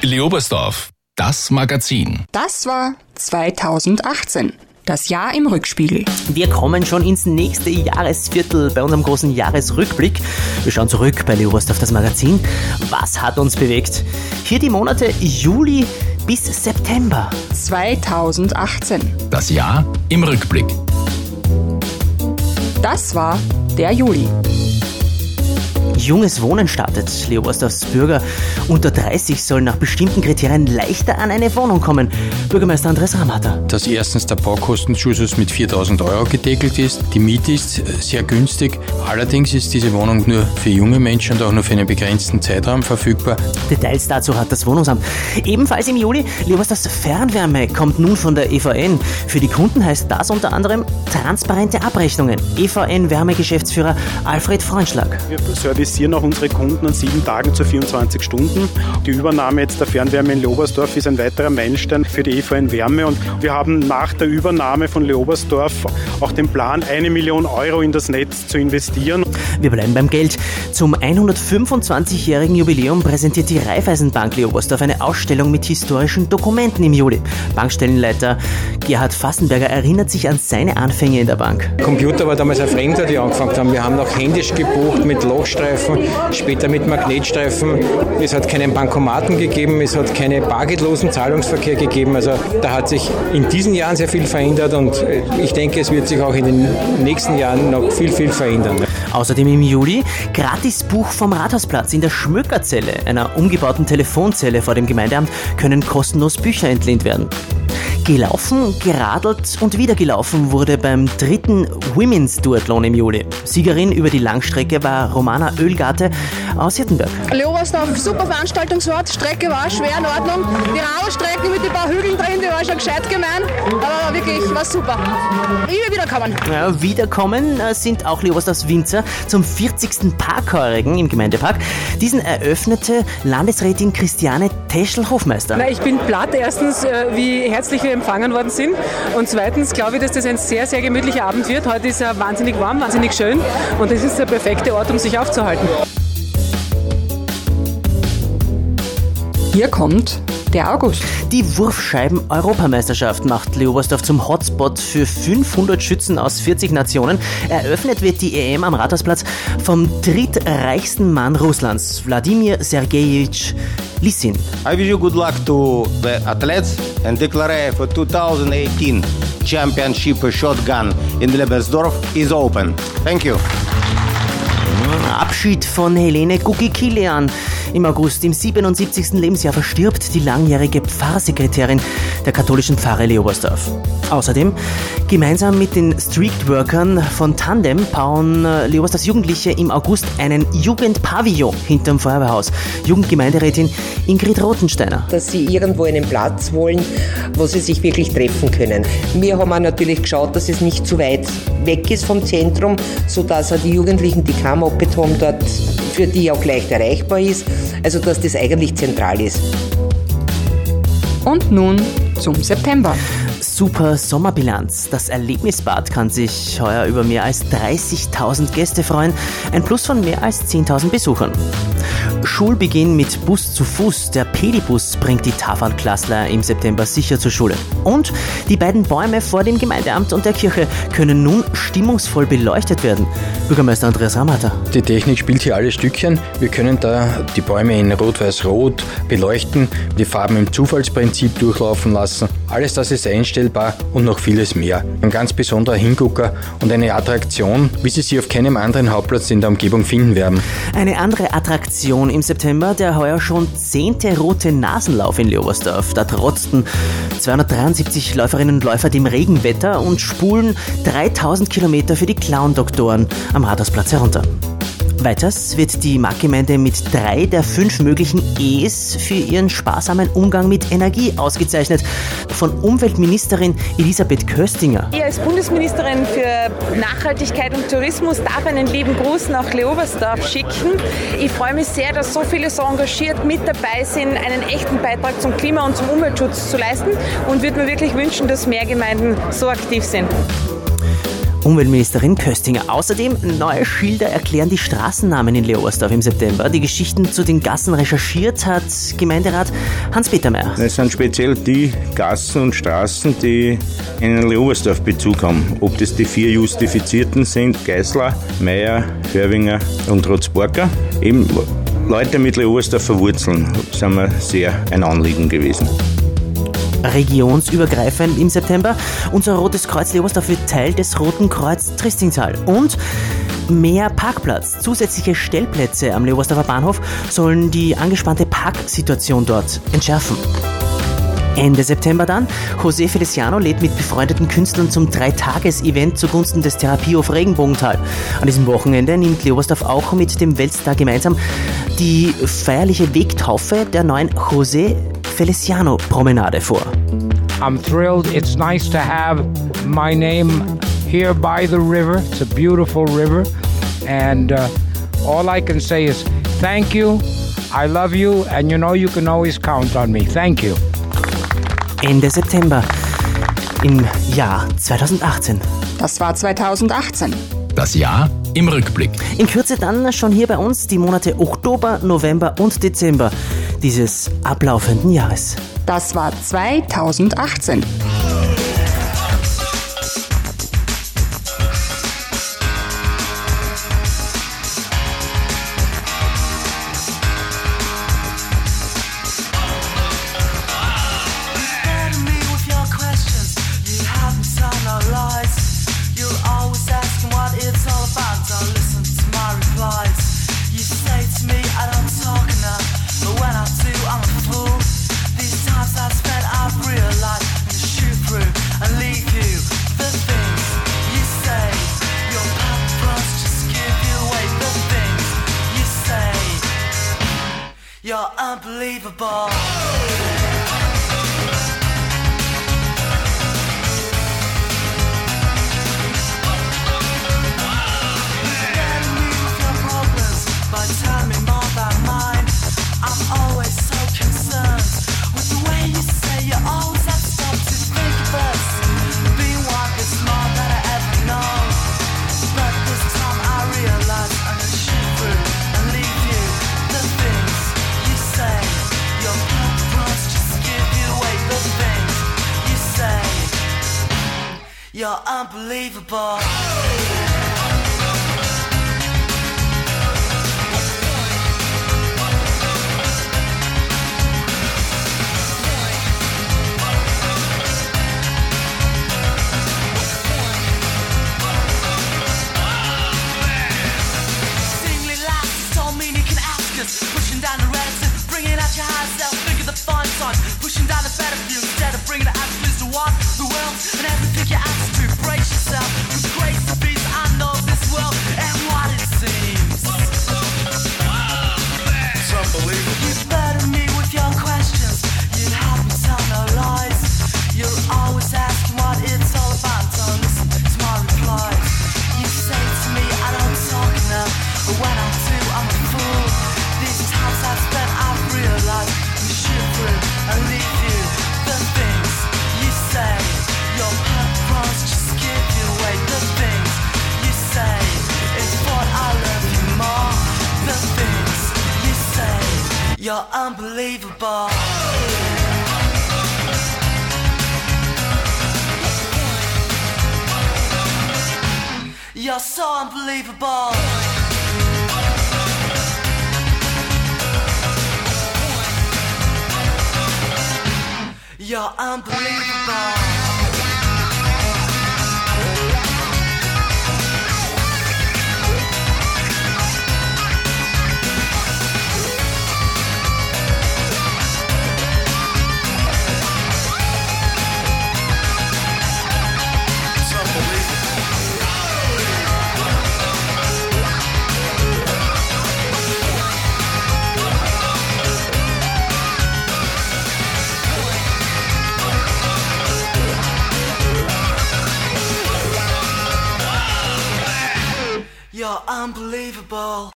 Leobersdorf, das Magazin. Das war 2018. Das Jahr im Rückspiegel. Wir kommen schon ins nächste Jahresviertel bei unserem großen Jahresrückblick. Wir schauen zurück bei Leobersdorf, das Magazin. Was hat uns bewegt? Hier die Monate Juli bis September. 2018. Das Jahr im Rückblick. Das war der Juli. Junges Wohnen startet. Leobersdorfs Bürger unter 30 sollen nach bestimmten Kriterien leichter an eine Wohnung kommen. Bürgermeister Andres Ramata. Dass erstens der Baukostenzuschuss mit 4.000 € gedeckelt ist. Die Miete ist sehr günstig. Allerdings ist diese Wohnung nur für junge Menschen und auch nur für einen begrenzten Zeitraum verfügbar. Details dazu hat das Wohnungsamt. Ebenfalls im Juli, Leobersdorfs Fernwärme kommt nun von der EVN. Für die Kunden heißt das unter anderem transparente Abrechnungen. EVN-Wärmegeschäftsführer Alfred Freundschlag. Wir servicieren auch unsere Kunden an 7 Tagen zu 24 Stunden. Die Übernahme jetzt der Fernwärme in Leobersdorf ist ein weiterer Meilenstein für die EVN Wärme und wir haben nach der Übernahme von Leobersdorf auch den Plan, 1 Million € in das Netz zu investieren. Wir bleiben beim Geld. Zum 125-jährigen Jubiläum präsentiert die Raiffeisenbank Leobersdorf eine Ausstellung mit historischen Dokumenten im Juli. Bankstellenleiter Gerhard Fassenberger erinnert sich an seine Anfänge in der Bank. Computer war damals ein Fremder, die angefangen haben. Wir haben noch händisch gebucht mit Lochstreifen, später mit Magnetstreifen. Es hat keinen Bankomaten gegeben, es hat keinen bargeldlosen Zahlungsverkehr gegeben. Also da hat sich in diesen Jahren sehr viel verändert und ich denke, es wird sich auch in den nächsten Jahren noch viel, viel verändern. Außerdem im Juli Gratisbuch vom Rathausplatz. In der Schmöckerzelle, einer umgebauten Telefonzelle vor dem Gemeindeamt, können kostenlos Bücher entlehnt werden. Gelaufen, geradelt und wieder gelaufen wurde beim 3. Women's Duathlon im Juli. Siegerin über die Langstrecke war Romana Oehlgarte aus Hirtenberg. Leobersdorf, super Veranstaltungsort, Strecke war schwer in Ordnung. Die Radlstrecke mit ein paar Hügeln drin, die war schon gescheit gemein, aber wirklich, war super. Ich will wiederkommen. Ja, wiederkommen sind auch Leobersdorfs Winzer zum 40. Parkheurigen im Gemeindepark. Diesen eröffnete Landesrätin Christiane Teschel-Hofmeister. Ich bin platt, erstens, wie herzlich wir empfangen worden sind und zweitens glaube ich, dass das ein sehr, sehr gemütlicher Abend wird. Heute ist er wahnsinnig warm, wahnsinnig schön und es ist der perfekte Ort, um sich aufzuhalten. Hier kommt der August. Die Wurfscheiben-Europameisterschaft macht Leobersdorf zum Hotspot für 500 Schützen aus 40 Nationen. Eröffnet wird die EM am Rathausplatz vom drittreichsten Mann Russlands, Wladimir Sergejewitsch Lisin. I wish you good luck to the athletes and declare for 2018 Championship Shotgun in Leobersdorf is open. Thank you. Abschied von Helene Gugi-Kilian. Im August, im 77. Lebensjahr, verstirbt die langjährige Pfarrsekretärin der katholischen Pfarre Leobersdorf. Außerdem, gemeinsam mit den Streetworkern von Tandem bauen Leobersdorfs Jugendliche im August einen Jugendpavillon hinterm Feuerwehrhaus. Jugendgemeinderätin Ingrid Rothensteiner. Dass sie irgendwo einen Platz wollen, wo sie sich wirklich treffen können. Wir haben auch natürlich geschaut, dass es nicht zu weit weg ist vom Zentrum, sodass auch die Jugendlichen, die kein Moped haben, dort für die auch leicht erreichbar ist. Also dass das eigentlich zentral ist. Und nun zum September. Super Sommerbilanz. Das Erlebnisbad kann sich heuer über mehr als 30.000 Gäste freuen. Ein Plus von mehr als 10.000 Besuchern. Schulbeginn mit Bus zu Fuß. Der Pedibus bringt die Tafelklassler im September sicher zur Schule. Und die beiden Bäume vor dem Gemeindeamt und der Kirche können nun stimmungsvoll beleuchtet werden. Bürgermeister Andres Ramata. Die Technik spielt hier alle Stückchen. Wir können da die Bäume in Rot-Weiß-Rot beleuchten, die Farben im Zufallsprinzip durchlaufen lassen. Alles das ist einstellbar und noch vieles mehr. Ein ganz besonderer Hingucker und eine Attraktion, wie Sie sie auf keinem anderen Hauptplatz in der Umgebung finden werden. Eine andere Attraktion im September, der heuer schon 10. Rote Nasenlauf in Leobersdorf. Da trotzten 273 Läuferinnen und Läufer dem Regenwetter und spulen 3000 Kilometer für die Clown-Doktoren am Rathausplatz herunter. Weiters wird die Marktgemeinde mit 3 der 5 möglichen E's für ihren sparsamen Umgang mit Energie ausgezeichnet. Von Umweltministerin Elisabeth Köstinger. Ich als Bundesministerin für Nachhaltigkeit und Tourismus darf einen lieben Gruß nach Leobersdorf schicken. Ich freue mich sehr, dass so viele so engagiert mit dabei sind, einen echten Beitrag zum Klima- und zum Umweltschutz zu leisten und würde mir wirklich wünschen, dass mehr Gemeinden so aktiv sind. Umweltministerin Köstinger. Außerdem neue Schilder erklären die Straßennamen in Leobersdorf im September. Die Geschichten zu den Gassen recherchiert hat Gemeinderat Hans-Peter Meyer. Das sind speziell die Gassen und Straßen, die einen Leobersdorf-Bezug haben. Ob das die 4 Justifizierten sind, Geißler, Meyer, Hörwinger und Rotzborker. Eben Leute mit Leobersdorf verwurzeln, sind mir sehr ein Anliegen gewesen. Regionsübergreifend im September. Unser Rotes Kreuz Leobersdorf wird Teil des Roten Kreuz Tristingstal. Und mehr Parkplatz. Zusätzliche Stellplätze am Leobersdorfer Bahnhof sollen die angespannte Parksituation dort entschärfen. Ende September dann. José Feliciano lädt mit befreundeten Künstlern zum 3-Tages-Event zugunsten des Therapiehof Regenbogental. An diesem Wochenende nimmt Leobersdorf auch mit dem Weltstar gemeinsam die feierliche Wegtaufe der neuen José Feliciano Promenade vor. I'm thrilled. It's nice to have my name here by the river. It's a beautiful river. And all I can say is thank you, I love you, and you know you can always count on me. Thank you. Ende September im Jahr 2018. Das war 2018. Das Jahr im Rückblick. In Kürze dann schon hier bei uns die Monate Oktober, November und Dezember dieses ablaufenden Jahres. Das war 2018. You're unbelievable. You're unbelievable. Singly last, so mean you can ask us. Pushing down the relative, bringing out your high self. Think of the fun times, pushing down the battlefield instead of bringing the absolutes to what the world and everything you ask to. Brace yourself with grace and peace. I know this world and what it seems. It's unbelievable. You burden me with your questions. You help me tell no lies. You're always asking what it's all about. Don't listen to my replies. You say to me I don't talk enough, but when I do I'm a fool. These times I've spent I've realized you shoot through and leave you. The things you say, your purpose just give you away. The things you say is what I love you more. The things you say, you're unbelievable. You're so unbelievable. You're unbelievable. You're unbelievable.